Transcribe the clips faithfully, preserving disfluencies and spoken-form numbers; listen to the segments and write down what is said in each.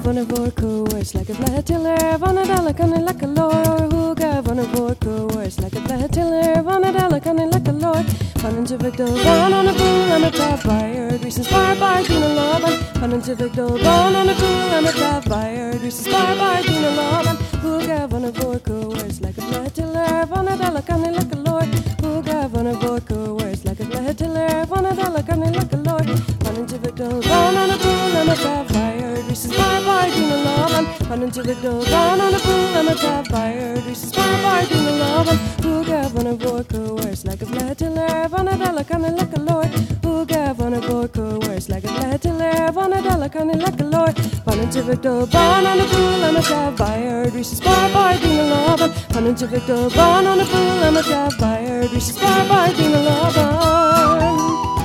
van een voorkoers, lekker flatiller van het elle kan een lekker loor. Hoega van een voorkoers, lekker flatiller van het elle kan een lekker loor. Van een civic door van aan de pool en met top fire, dus een spaarbaar die een lopen. Van een civic door van aan de pool en met top fire, dus een spaarbaar die een lopen. Hoega van een voorkoers, lekker flatiller van het elle kan een lekker loor. Hoega van een voorkoers, lekker flatiller van het elle kan een lekker loor. Van een civic door van aan de pool en met top fire, dus een spaarbaar die een lopen. Van een civic door van aan de pool en met top fire, dus een spaarbaar die een lopen. Hoega van een voorkoers, lekker flatiller van het elle kan een lekker loor. Hoega van een voorkoers, lekker flatiller van het elle kan een lekker loor. Van een civic door van aan de pool en met top fire, dus een spaarbaar die een lopen. Van een civic door van aan de pool en met top fire, dus een spaarbaar die een lopen.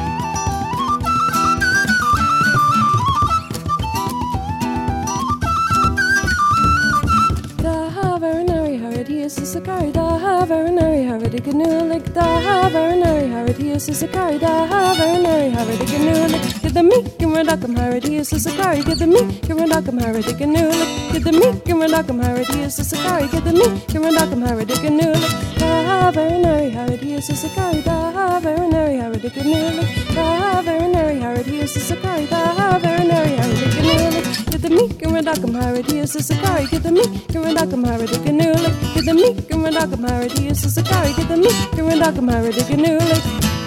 He is a Sakari da Havernary Harvard Ganulik da Havernary Harvard. He is a Sakari da Havernary Harvard Ganulik. Get the meek and Radakam Harvard. He is a Sakari. Get the meek and Radakam Harvard Ganulik. Get the meek and Radakam Harvard. He is a Sakari. Get the meek and Radakam Harvard Ganulik. Da Havernary Harvard. He is a Sakari da Havernary Harvard Ganulik. Da Havernary Harvard. He is a Sakari da Havernary Harvard Ganulik. Get the meek and Radakam Harvard. He is a Sakari. Get the meek and Radakam Harvard Ganulik. Get the meek and Radakam Harvard. He is a Sakari. Get the meek and Radakam Harvard Ganulik.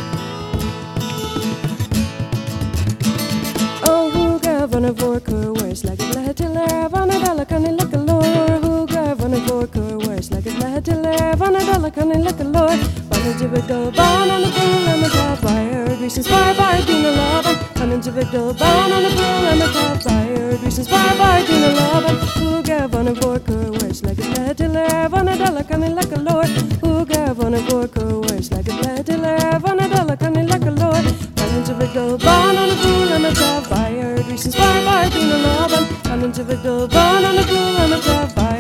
Oh, hoega van een voorkoers, lekker flatiller van het elle kan een lekker loor. Hoega van een voorkoers, lekker flatiller van het elle kan een lekker loor. Van een civic door van aan de pool en met top fire, dus een spaarbaar die een lopen. Van een civic door van aan de pool en met top fire, dus een spaarbaar die een lopen. Hoega van een voorkoers, lekker flatiller van het elle kan een lekker loor. Hoega van een voorkoers, lekker flatiller van het elle kan een lekker loor. Van een civic door van aan de pool en met top fire, dus een spaarbaar die een lopen. Van een civic door van aan de pool en met top fire.